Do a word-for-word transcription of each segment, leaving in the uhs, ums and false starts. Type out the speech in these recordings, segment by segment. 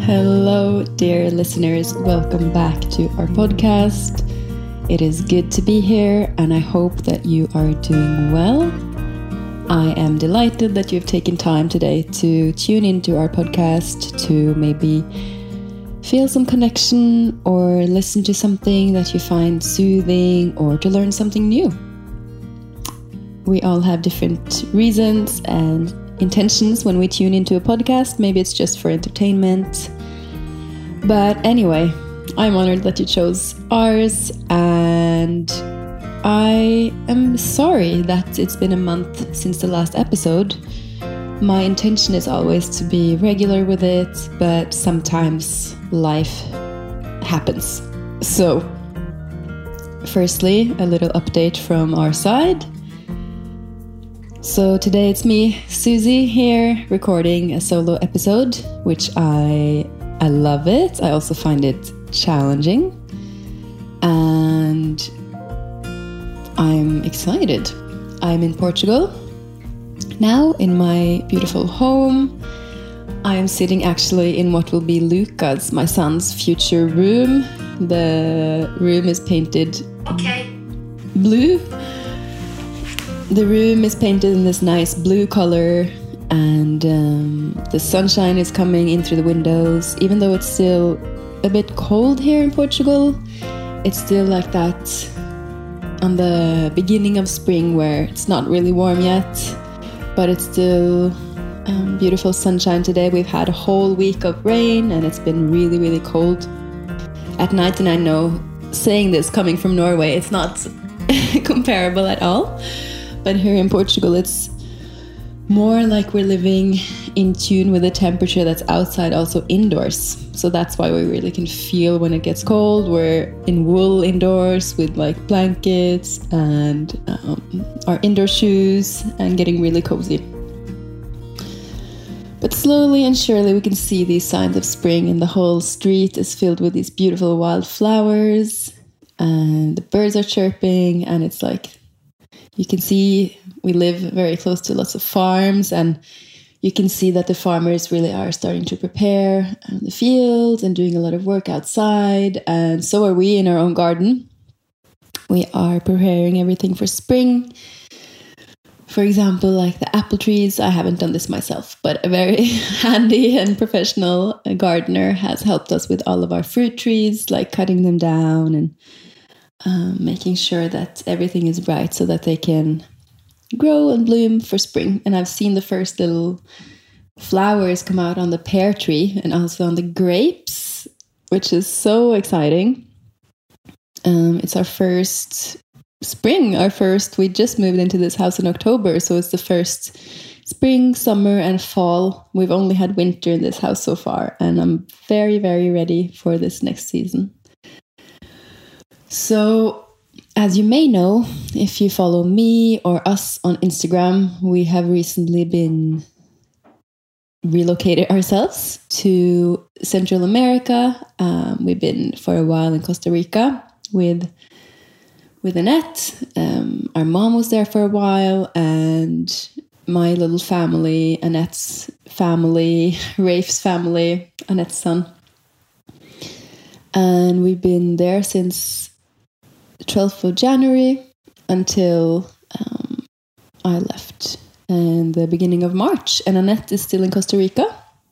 Hello, dear listeners. Welcome back to our podcast. It is good to be here, and I hope that you are doing well. I am delighted that you've taken time today to tune into our podcast to maybe feel some connection or listen to something that you find soothing or to learn something new. We all have different reasons and intentions when we tune into a podcast. Maybe it's just for entertainment. But anyway, I'm honored that you chose ours, and I am sorry that it's been a month since the last episode. My intention is always to be regular with it, but sometimes life happens. So, firstly, a little update from our side. So today it's me, Susie, here recording a solo episode, which I I love it. I also find it challenging, and I'm excited. I'm in Portugal now in my beautiful home. I am sitting actually in what will be Lucas, my son's future room. The room is painted okay. blue. The room is painted in this nice blue color, and um, the sunshine is coming in through the windows. Even though it's still a bit cold here in Portugal, it's still like that on the beginning of spring where it's not really warm yet, but it's still um, beautiful sunshine today. We've had a whole week of rain and it's been really, really cold at night. And I know, saying this coming from Norway, it's not comparable at all. But here in Portugal, it's more like we're living in tune with the temperature that's outside, also indoors. So that's why we really can feel when it gets cold. We're in wool indoors with like blankets and um, our indoor shoes and getting really cozy. But slowly and surely we can see these signs of spring, and the whole street is filled with these beautiful wild flowers, and the birds are chirping, and it's like, you can see we live very close to lots of farms, and you can see that the farmers really are starting to prepare the fields and doing a lot of work outside. And so are we in our own garden. We are preparing everything for spring. For example, like the apple trees. I haven't done this myself, but a very handy and professional gardener has helped us with all of our fruit trees, like cutting them down and Um, making sure that everything is right so that they can grow and bloom for spring. And I've seen the first little flowers come out on the pear tree and also on the grapes, which is so exciting. Um, it's our first spring, our first, we just moved into this house in October, so it's the first spring, summer, and fall. We've only had winter in this house so far, and I'm very, very ready for this next season. So, as you may know, if you follow me or us on Instagram, we have recently been relocated ourselves to Central America. Um, we've been for a while in Costa Rica with with Annette. Um, our mom was there for a while, and my little family, Annette's family, Rafe's family, Annette's son. And we've been there since twelfth of January until um, I left in the beginning of March, and Annette is still in Costa Rica,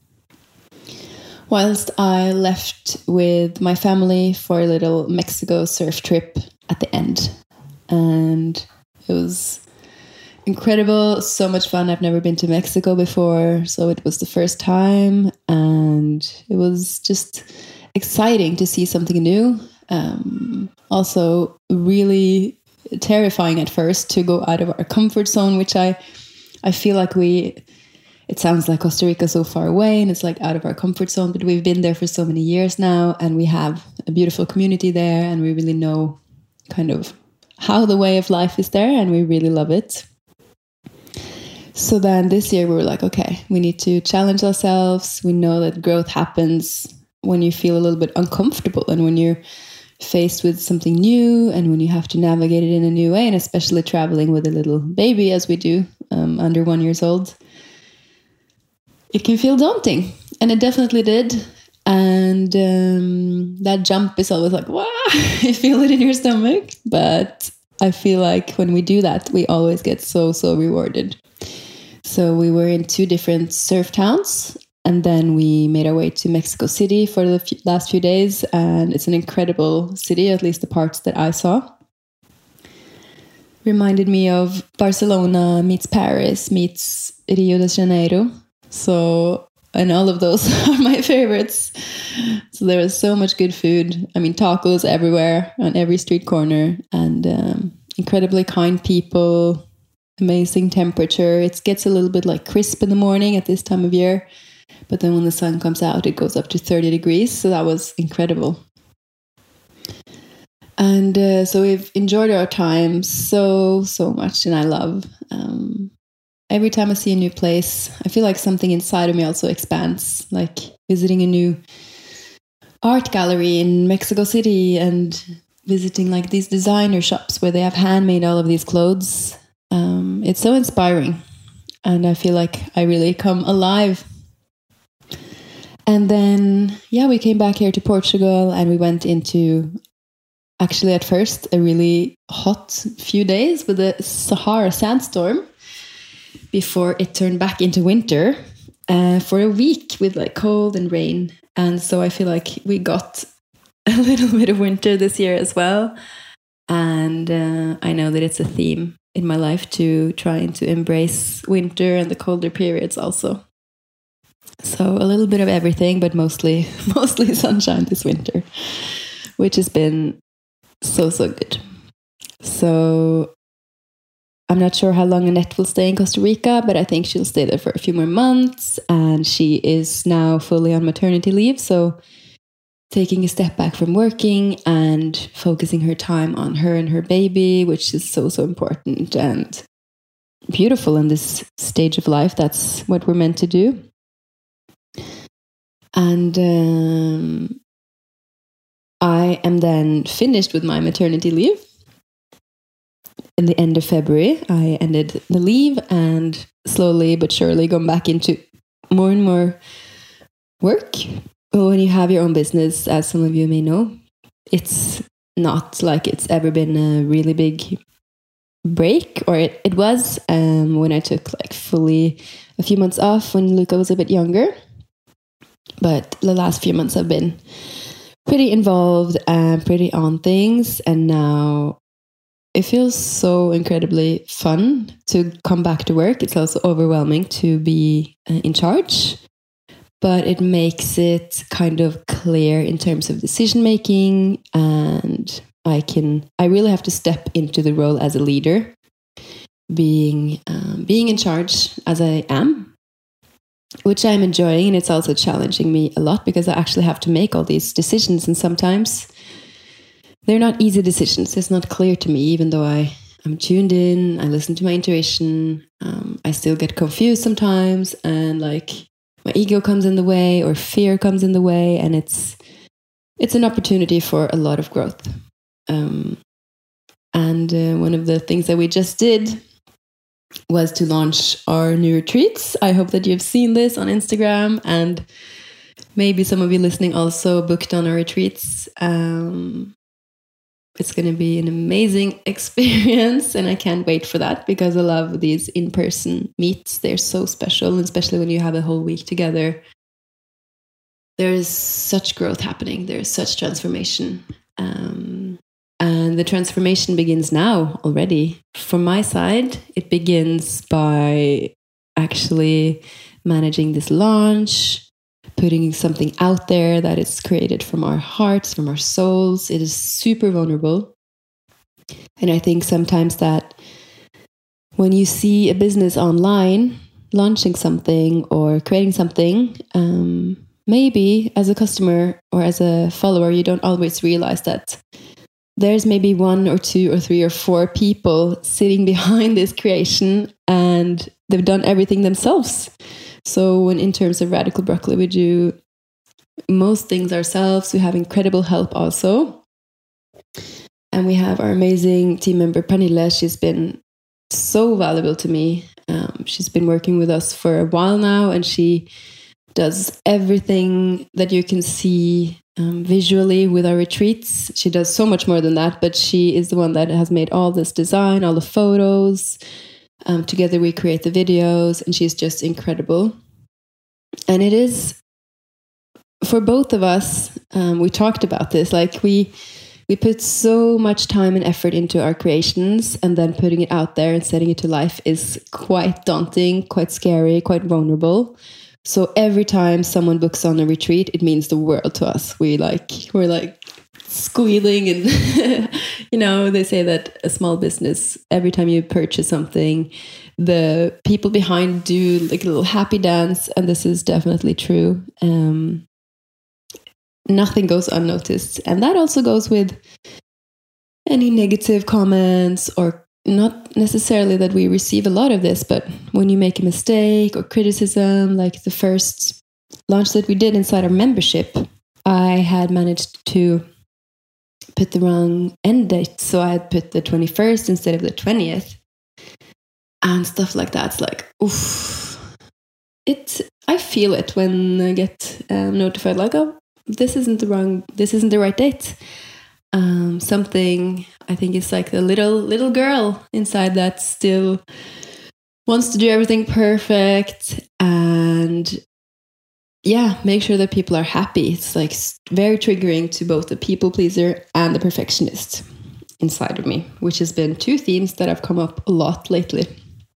whilst I left with my family for a little Mexico surf trip at the end. And it was incredible, so much fun. I've never been to Mexico before, so it was the first time, and it was just exciting to see something new. Um, also really terrifying at first to go out of our comfort zone, which I I feel like we, it sounds like Costa Rica so far away and it's like out of our comfort zone, but we've been there for so many years now, and we have a beautiful community there, and we really know kind of how the way of life is there, and we really love it. So then this year we were like, okay, we need to challenge ourselves. We know that growth happens when you feel a little bit uncomfortable and when you're faced with something new and when you have to navigate it in a new way, and especially traveling with a little baby as we do, um, under one years old, it can feel daunting. And it definitely did. And um, that jump is always like, wow, you feel it in your stomach. But I feel like when we do that, we always get so, so rewarded. So we were in two different surf towns, and then we made our way to Mexico City for the f- last few days. And it's an incredible city, at least the parts that I saw. Reminded me of Barcelona meets Paris meets Rio de Janeiro. So, and all of those are my favorites. So there was so much good food. I mean, tacos everywhere on every street corner, and um, incredibly kind people, amazing temperature. It gets a little bit like crisp in the morning at this time of year, but then when the sun comes out, it goes up to thirty degrees. So that was incredible. And uh, so we've enjoyed our time so, so much. And I love, um, every time I see a new place, I feel like something inside of me also expands, like visiting a new art gallery in Mexico City and visiting like these designer shops where they have handmade all of these clothes. Um, it's so inspiring. And I feel like I really come alive. And then, yeah, we came back here to Portugal, and we went into... Actually, at first, a really hot few days with a Sahara sandstorm before it turned back into winter uh, for a week with like cold and rain. And so I feel like we got a little bit of winter this year as well. And uh, I know that it's a theme in my life to trying to embrace winter and the colder periods also. So a little bit of everything, but mostly, mostly sunshine this winter, which has been so, so good. So I'm not sure how long Annette will stay in Costa Rica, but I think she'll stay there for a few more months. And she is now fully on maternity leave. So taking a step back from working and focusing her time on her and her baby, which is so, so important and beautiful in this stage of life. That's what we're meant to do. And um, I am then finished with my maternity leave. In the end of February, I ended the leave and slowly but surely gone back into more and more work. When you have your own business, as some of you may know, it's not like it's ever been a really big break, or it, it was um, when I took like fully a few months off when Luca was a bit younger. But the last few months have been pretty involved and pretty on things. And now it feels so incredibly fun to come back to work. It's also overwhelming to be uh, in charge, but it makes it kind of clear in terms of decision making. And I can, I really have to step into the role as a leader, being, um, being in charge as I am, which I'm enjoying. And it's also challenging me a lot because I actually have to make all these decisions. And sometimes they're not easy decisions. It's not clear to me, even though I, I'm tuned in, I listen to my intuition. Um, I still get confused sometimes, and like my ego comes in the way or fear comes in the way. And it's, it's an opportunity for a lot of growth. Um, and uh, one of the things that we just did was to launch our new retreats. I hope that you've seen this on Instagram, and maybe some of you listening also booked on our retreats. Um, it's going to be an amazing experience, and I can't wait for that because I love these in-person meets. They're so special, and especially when you have a whole week together. There is such growth happening. There is such transformation. Um, And the transformation begins now already. From my side, it begins by actually managing this launch, putting something out there that is created from our hearts, from our souls. It is super vulnerable. And I think sometimes that when you see a business online launching something or creating something, um, maybe as a customer or as a follower, you don't always realize that there's maybe one or two or three or four people sitting behind this creation, and they've done everything themselves. So when in terms of Radical Broccoli, we do most things ourselves. We have incredible help also. And we have our amazing team member, Pernille. She's been so valuable to me. Um, she's been working with us for a while now, and she does everything that you can see um, visually with our retreats. She does so much more than that, but she is the one that has made all this design, all the photos. Um, together we create the videos, and she's just incredible. And it is, for both of us, um, we talked about this, like we we put so much time and effort into our creations, and then putting it out there and setting it to life is quite daunting, quite scary, quite vulnerable. So every time someone books on a retreat, it means the world to us. We like we're like squealing, and you know, they say that a small business, every time you purchase something, the people behind do like a little happy dance, and this is definitely true. Um, nothing goes unnoticed, and that also goes with any negative comments, or not necessarily that we receive a lot of this, but when you make a mistake or criticism, like the first launch that we did inside our membership, I had managed to put the wrong end date, so I had put the twenty-first instead of the twentieth, and stuff like that. It's like, oof, it. I feel it when I get um, notified, like, oh, this isn't the wrong, this isn't the right date. Um, something, I think it's like the little little girl inside that still wants to do everything perfect and yeah, make sure that people are happy. It's like very triggering to both the people pleaser and the perfectionist inside of me, which has been two themes that have come up a lot lately.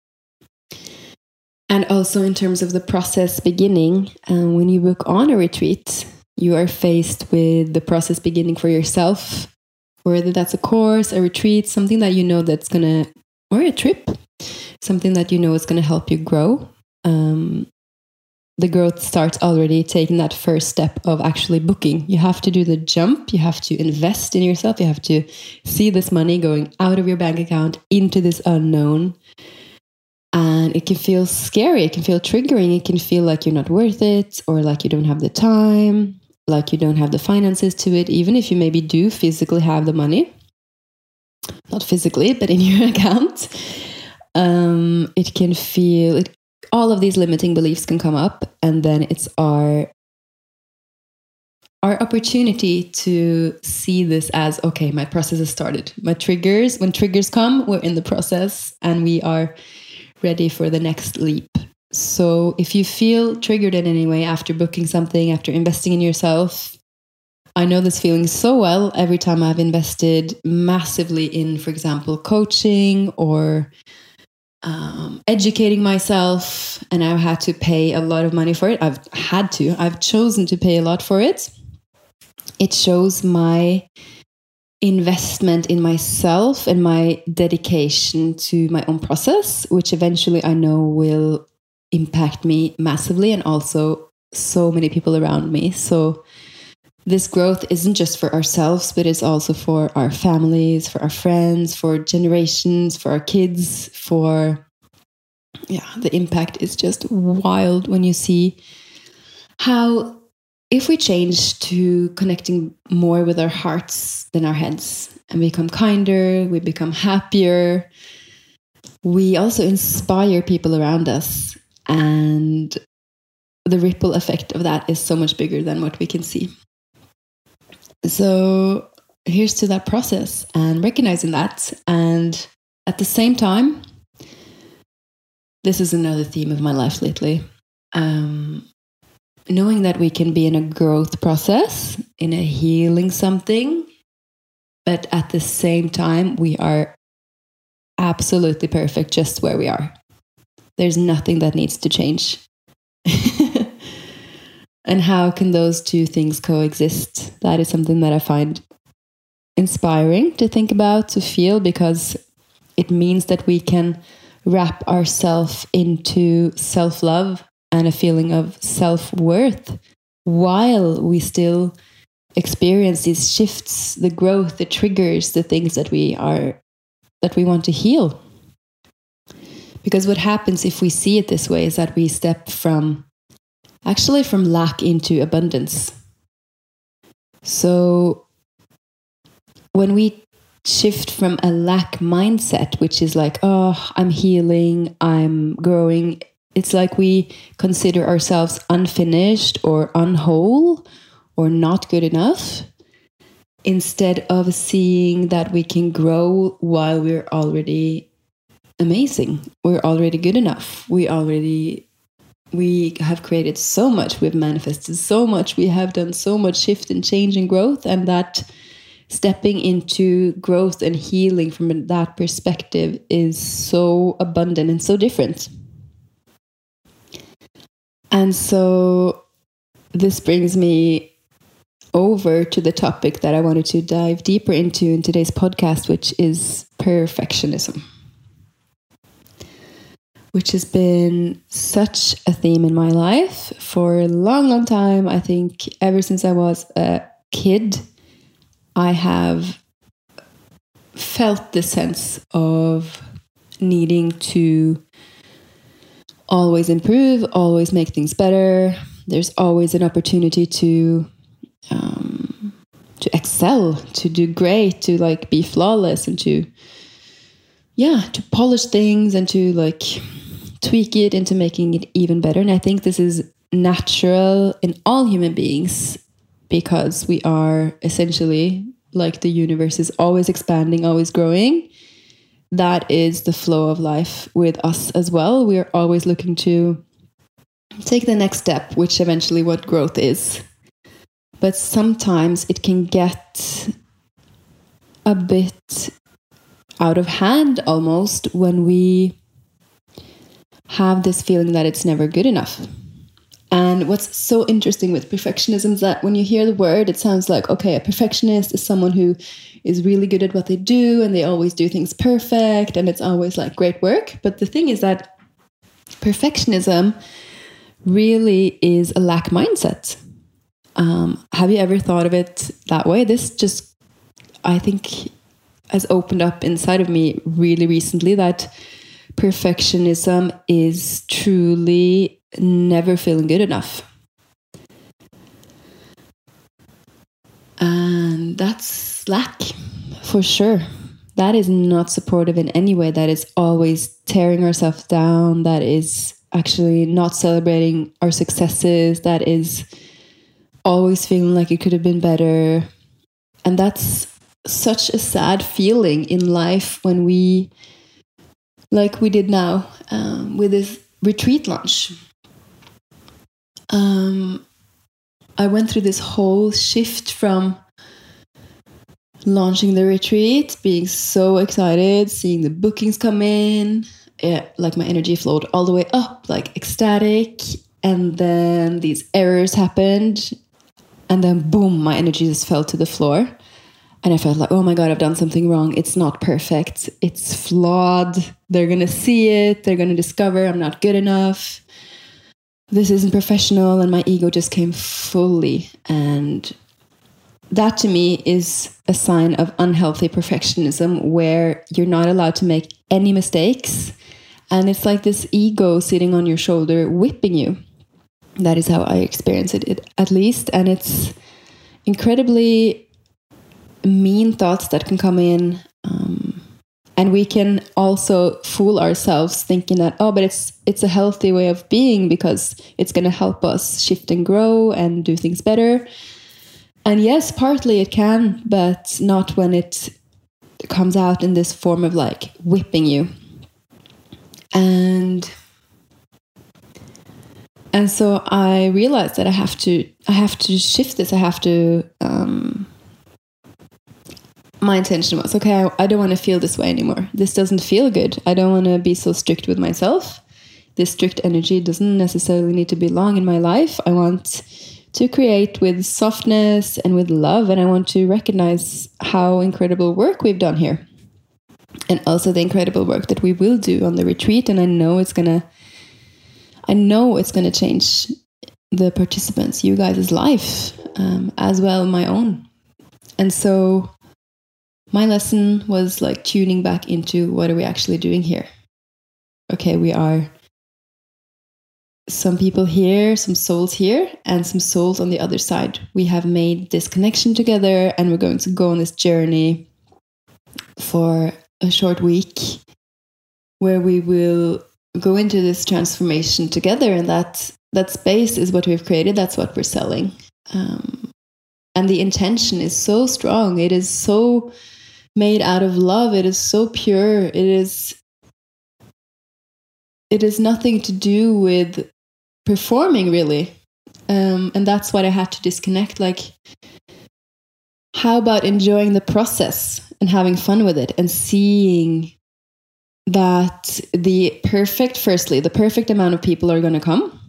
And also in terms of the process beginning, um, when you book on a retreat, you are faced with the process beginning for yourself, whether that's a course, a retreat, something that you know that's going to, or a trip, something that you know is going to help you grow. Um, the growth starts already taking that first step of actually booking. You have to do the jump. You have to invest in yourself. You have to see this money going out of your bank account into this unknown. And it can feel scary. It can feel triggering. It can feel like you're not worth it, or like you don't have the time, like you don't have the finances to it, even if you maybe do physically have the money. Not physically, but in your account. Um, it can feel, it, all of these limiting beliefs can come up, and then it's our our opportunity to see this as, okay, my process has started. My triggers, when triggers come, we're in the process and we are ready for the next leap. So if you feel triggered in any way after booking something, after investing in yourself, I know this feeling so well every time I've invested massively in, for example, coaching or um, educating myself, and I've had to pay a lot of money for it. I've had to, I've chosen to pay a lot for it. It shows my investment in myself and my dedication to my own process, which eventually I know will impact me massively, and also so many people around me. So this growth isn't just for ourselves, but it's also for our families, for our friends, for generations, for our kids, for, yeah, the impact is just wild when you see how, if we change to connecting more with our hearts than our heads and become kinder, we become happier, we also inspire people around us. And the ripple effect of that is so much bigger than what we can see. So here's to that process and recognizing that. And at the same time, this is another theme of my life lately. Um, knowing that we can be in a growth process, in a healing something, but at the same time, we are absolutely perfect just where we are. There's nothing that needs to change. And how can those two things coexist? That is something that I find inspiring to think about, to feel, because it means that we can wrap ourselves into self-love and a feeling of self-worth while we still experience these shifts, the growth, the triggers, the things that we are, that we want to heal. Because what happens if we see it this way is that we step from, actually from lack into abundance. So when we shift from a lack mindset, which is like, oh, I'm healing, I'm growing, It's like we consider ourselves unfinished or unwhole or not good enough, instead of seeing that we can grow while we're already amazing. We're already good enough. We already, we have created so much. We've manifested so much. We have done so much shift and change and growth. And that stepping into growth and healing from that perspective is so abundant and so different. And so this brings me over to the topic that I wanted to dive deeper into in today's podcast, which is perfectionism, which has been such a theme in my life for a long, long time. I think ever since I was a kid, I have felt the sense of needing to always improve, always make things better. There's always an opportunity to um, to excel, to do great, to like be flawless, and to yeah, to polish things and to like tweak it into making it even better. And I think this is natural in all human beings, because we are essentially like the universe is always expanding, always growing. That is the flow of life with us as well. We are always looking to take the next step, which eventually what growth is. But sometimes it can get a bit out of hand almost when we have this feeling that it's never good enough. And what's so interesting with perfectionism is that when you hear the word, it sounds like, okay, a perfectionist is someone who is really good at what they do and they always do things perfect and it's always like great work. But the thing is that perfectionism really is a lack mindset. Um, have you ever thought of it that way? This just, I think, has opened up inside of me really recently, that perfectionism is truly never feeling good enough. And that's lack, for sure. That is not supportive in any way. That is always tearing ourselves down. That is actually not celebrating our successes. That is always feeling like it could have been better. And that's such a sad feeling in life when we, like we did now um, with this retreat launch. Um, I went through this whole shift from launching the retreat, being so excited, seeing the bookings come in, yeah, like my energy flowed all the way up, like ecstatic. And then these errors happened. And then boom, my energy just fell to the floor. And I felt like, oh my God, I've done something wrong. It's not perfect. It's flawed. They're going to see it. They're going to discover I'm not good enough. This isn't professional. And my ego just came fully. And that to me is a sign of unhealthy perfectionism, where you're not allowed to make any mistakes. And it's like this ego sitting on your shoulder, whipping you. That is how I experience it, at least. And it's incredibly mean thoughts that can come in. Um, and we can also fool ourselves thinking that, oh, but it's it's a healthy way of being because it's going to help us shift and grow and do things better. And yes, partly it can, but not when it comes out in this form of like whipping you. And and so I realized that I have to I have to shift this. I have to um, my intention was, okay, I, I don't want to feel this way anymore. This doesn't feel good. I don't want to be so strict with myself. This strict energy doesn't necessarily need to belong in my life. I want to create with softness and with love. And I want to recognize how incredible work we've done here. And also the incredible work that we will do on the retreat. And I know it's going to, I know it's going to change the participants, you guys' life, um, as well my own. And so my lesson was like tuning back into, what are we actually doing here? Okay, we are some people here, some souls here, and some souls on the other side. We have made this connection together, and we're going to go on this journey for a short week where we will go into this transformation together, and that that space is what we've created. That's what we're selling. Um, and the intention is so strong. It is so made out of love. It is so pure. It is it is nothing to do with performing, really. Um, and that's what I had to disconnect. Like, how about enjoying the process and having fun with it, and seeing that the perfect, firstly, the perfect amount of people are going to come,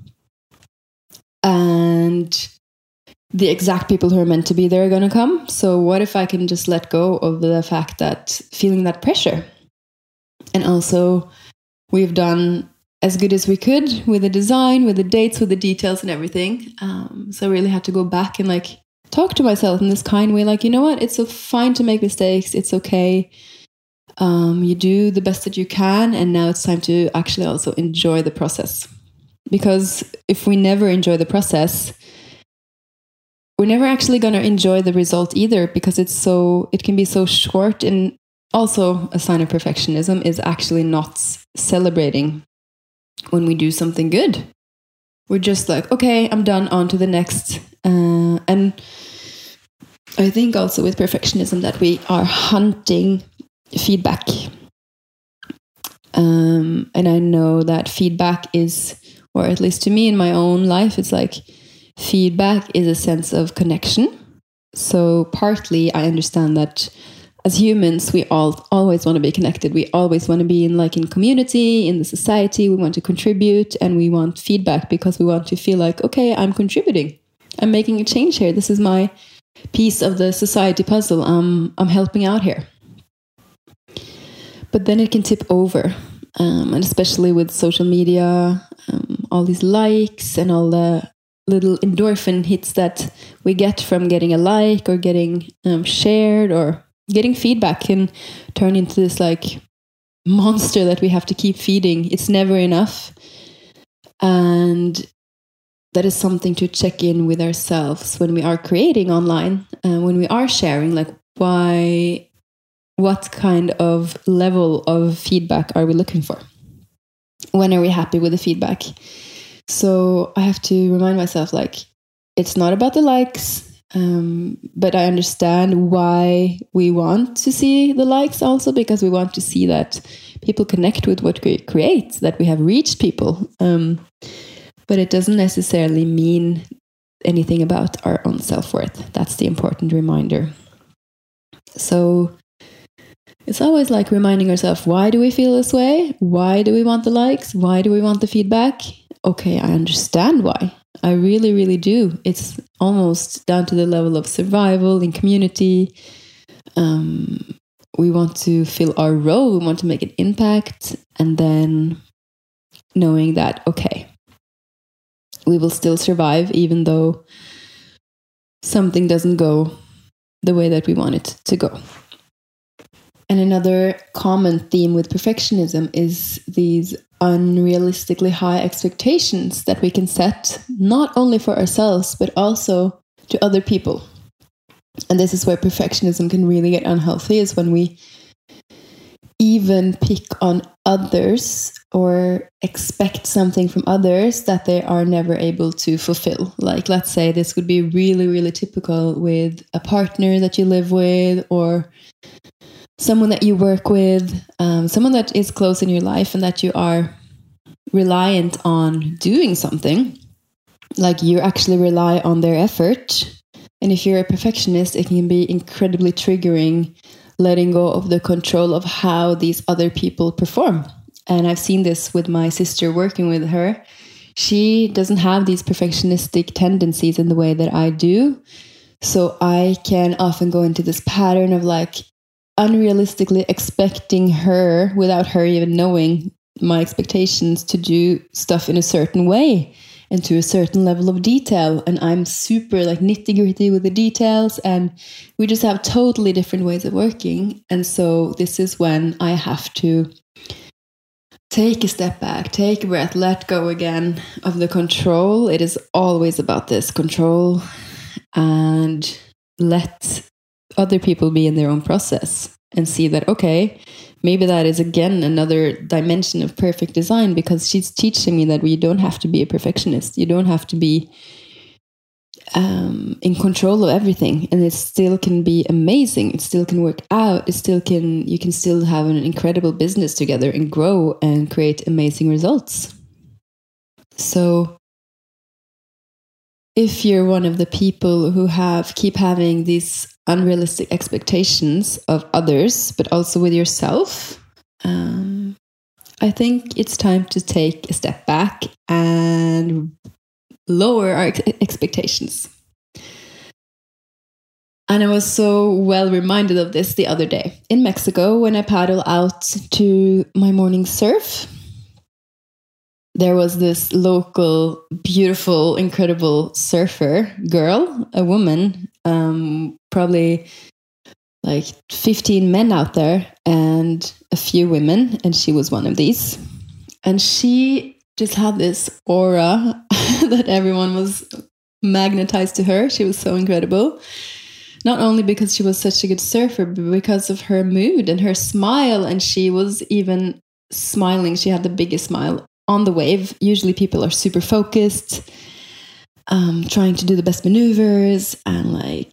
and the exact people who are meant to be there are going to come. So what if I can just let go of the fact that feeling that pressure? And also, we've done as good as we could with the design, with the dates, with the details and everything. Um, so I really had to go back and like talk to myself in this kind way. Like, you know what? It's so fine to make mistakes. It's okay. Um, you do the best that you can. And now it's time to actually also enjoy the process. Because if we never enjoy the process, we're never actually going to enjoy the result either, because it's so, it can be so short. And also a sign of perfectionism is actually not celebrating when we do something good. We're just like, okay, I'm done, on to the next. Uh, and I think also with perfectionism that we are hunting feedback. Um, and I know that feedback is, or at least to me in my own life, it's like feedback is a sense of connection. So partly I understand that as humans, we all always want to be connected. We always want to be in like in community, in the society. We want to contribute, and we want feedback because we want to feel like, okay, I'm contributing. I'm making a change here. This is my piece of the society puzzle. Um, I'm helping out here. But then it can tip over. Um, and especially with social media, um, all these likes and all the little endorphin hits that we get from getting a like or getting um, shared or getting feedback can turn into this like monster that we have to keep feeding. It's never enough. And that is something to check in with ourselves when we are creating online, and when we are sharing, like why, what kind of level of feedback are we looking for? When are we happy with the feedback? So I have to remind myself, like, it's not about the likes. Um, but I understand why we want to see the likes also, because we want to see that people connect with what we create, that we have reached people. Um, but it doesn't necessarily mean anything about our own self-worth. That's the important reminder. So it's always like reminding ourselves, why do we feel this way? Why do we want the likes? Why do we want the feedback? Okay, I understand why. I really, really do. It's almost down to the level of survival in community. Um, we want to fill our role. We want to make an impact. And then knowing that, okay, we will still survive even though something doesn't go the way that we want it to go. And another common theme with perfectionism is these unrealistically high expectations that we can set, not only for ourselves, but also to other people. And this is where perfectionism can really get unhealthy, is when we even pick on others or expect something from others that they are never able to fulfill. Like, let's say this would be really, really typical with a partner that you live with, or someone that you work with, um, someone that is close in your life and that you are reliant on doing something. Like, you actually rely on their effort. And if you're a perfectionist, it can be incredibly triggering, letting go of the control of how these other people perform. And I've seen this with my sister working with her. She doesn't have these perfectionistic tendencies in the way that I do. So I can often go into this pattern of like unrealistically expecting her, without her even knowing my expectations, to do stuff in a certain way and to a certain level of detail. And I'm super like nitty gritty with the details, and we just have totally different ways of working. And so this is when I have to take a step back, take a breath, let go again of the control. It is always about this control, and let other people be in their own process. and see that, okay, maybe that is again another dimension of perfect design, because she's teaching me that we don't have to be a perfectionist. You don't have to be um, in control of everything, and it still can be amazing. It still can work out. It still can, you can still have an incredible business together and grow and create amazing results. So if you're one of the people who have keep having these unrealistic expectations of others, but also with yourself, um, I think it's time to take a step back and lower our ex- expectations. And I was so well reminded of this the other day in Mexico when I paddled out to my morning surf. There was this local, beautiful, incredible surfer girl, a woman, um, probably like fifteen men out there and a few women, and she was one of these. And she just had this aura that everyone was magnetized to her. She was so incredible. Not only because she was such a good surfer, but because of her mood and her smile. And she was even smiling. She had the biggest smile on the wave. Usually people are super focused, um, trying to do the best maneuvers and like,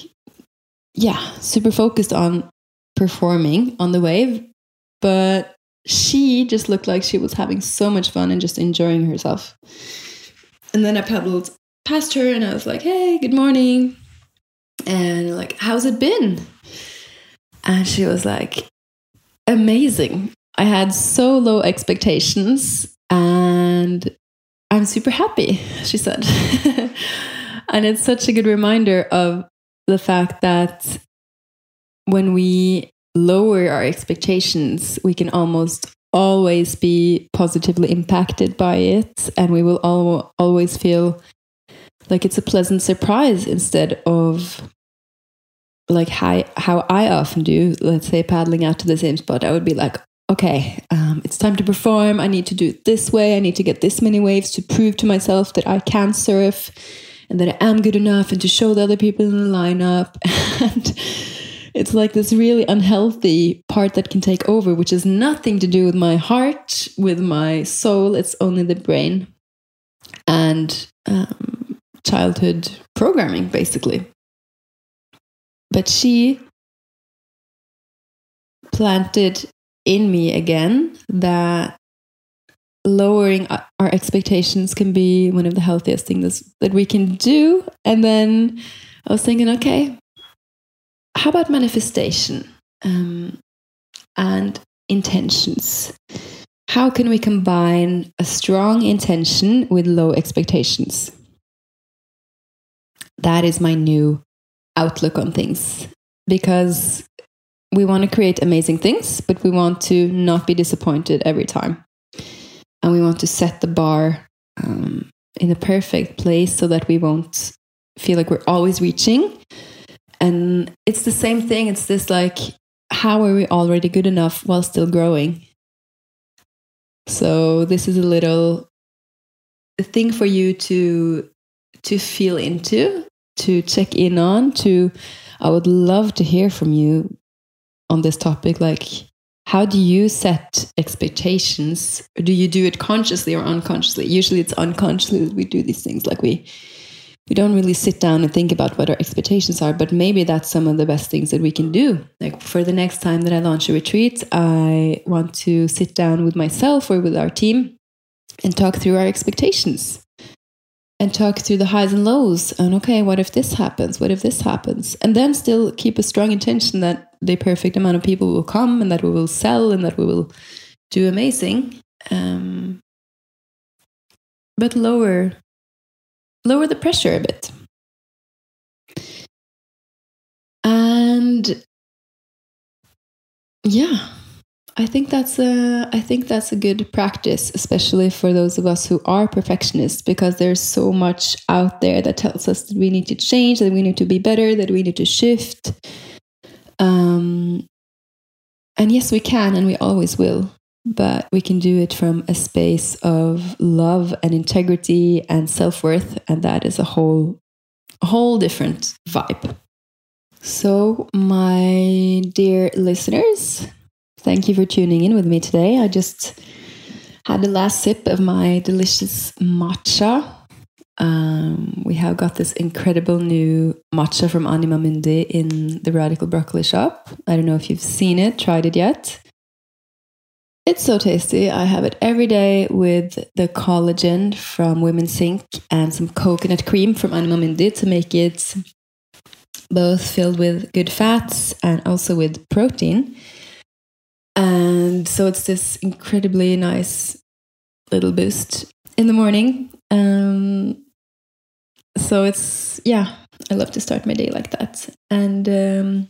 yeah, super focused on performing on the wave. But she just looked like she was having so much fun and just enjoying herself. And then I paddled past her and I was like, hey, good morning. And like, how's it been? And she was like, amazing. I had so low expectations and I'm super happy, she said. And it's such a good reminder of the fact that when we lower our expectations, we can almost always be positively impacted by it, and we will al- always feel like it's a pleasant surprise instead of like how, how I often do. Let's say paddling out to the same spot, I would be like, okay, um, it's time to perform. I need to do it this way. I need to get this many waves to prove to myself that I can surf and that I am good enough, and to show the other people in the lineup. And it's like this really unhealthy part that can take over, which has nothing to do with my heart, with my soul. It's only the brain and um, childhood programming, basically. But she planted in me again that lowering our expectations can be one of the healthiest things that we can do. And then I was thinking, okay, how about manifestation um, and intentions? How can we combine a strong intention with low expectations? That is my new outlook on things, because we want to create amazing things, but we want to not be disappointed every time. And we want to set the bar um, in the perfect place so that we won't feel like we're always reaching. And it's the same thing. It's this like, how are we already good enough while still growing? So this is a little thing for you to to feel into, to check in on, to, I would love to hear from you on this topic. Like, how do you set expectations? Or do you do it consciously or unconsciously? Usually it's unconsciously that we do these things. Like we we don't really sit down and think about what our expectations are, but maybe that's some of the best things that we can do. Like for the next time that I launch a retreat, I want to sit down with myself or with our team and talk through our expectations and talk through the highs and lows. And okay, what if this happens? What if this happens? And then still keep a strong intention that the perfect amount of people will come and that we will sell and that we will do amazing. Um, but lower lower the pressure a bit. And yeah, I think that's a I think that's a good practice, especially for those of us who are perfectionists, because there's so much out there that tells us that we need to change, that we need to be better, that we need to shift. Um, and yes, we can, and we always will. But we can do it from a space of love and integrity and self-worth, and that is a whole, a whole different vibe. So, my dear listeners, thank you for tuning in with me today. I just had the last sip of my delicious matcha. Um, we have got this incredible new matcha from Anima Mundi in the Radical Broccoli shop. I don't know if you've seen it, tried it yet. It's so tasty. I have it every day with the collagen from Women's Sink and some coconut cream from Anima Mundi to make it both filled with good fats and also with protein. And so it's this incredibly nice little boost in the morning. Um, so it's, yeah, I love to start my day like that. And um,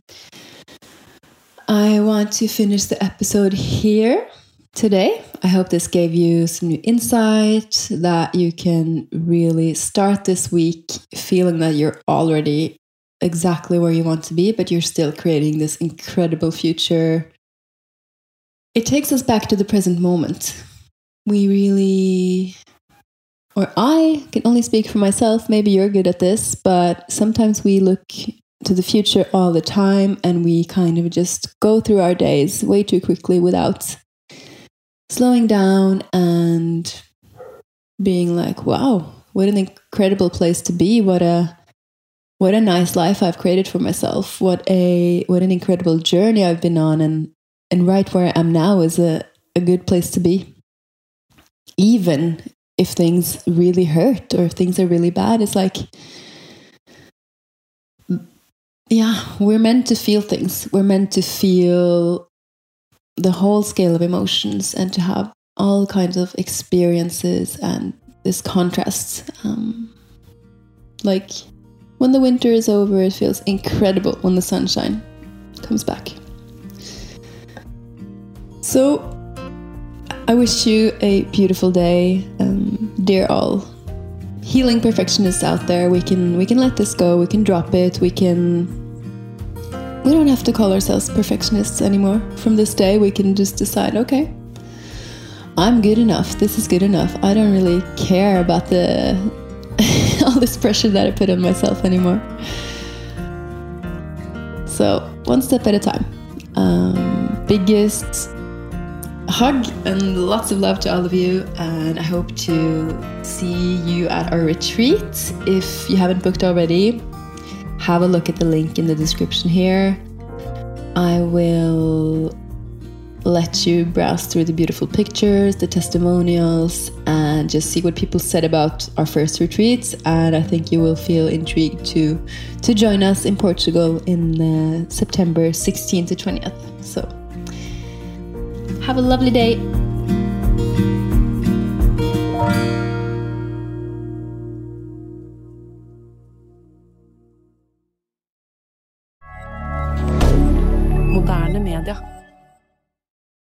I want to finish the episode here today. I hope this gave you some new insight, that you can really start this week feeling that you're already exactly where you want to be, but you're still creating this incredible future. It takes us back to the present moment. We really, or I can only speak for myself, maybe you're good at this, but sometimes we look to the future all the time and we kind of just go through our days way too quickly without slowing down and being like, wow, what an incredible place to be. What a what a nice life I've created for myself. What a what an incredible journey I've been on, and and right where I am now is a, a good place to be. Even if things really hurt or if things are really bad, it's like, yeah, we're meant to feel things. We're meant to feel the whole scale of emotions and to have all kinds of experiences and this contrast. Um, like when the winter is over, it feels incredible when the sunshine comes back. So I wish you a beautiful day, um, dear all healing perfectionists out there. We can we can let this go. We can drop it. We can. We don't have to call ourselves perfectionists anymore. From this day, we can just decide, okay, I'm good enough. This is good enough. I don't really care about the all this pressure that I put on myself anymore. So, one step at a time. Um, biggest hug and lots of love to all of you. And I hope to see you at our retreat. If you haven't booked already, have a look at the link in the description here. I will let you browse through the beautiful pictures, the testimonials, and just see what people said about our first retreat. And I think you will feel intrigued to to join us in Portugal in uh, September sixteenth to twentieth. So have a lovely day. Moderne media.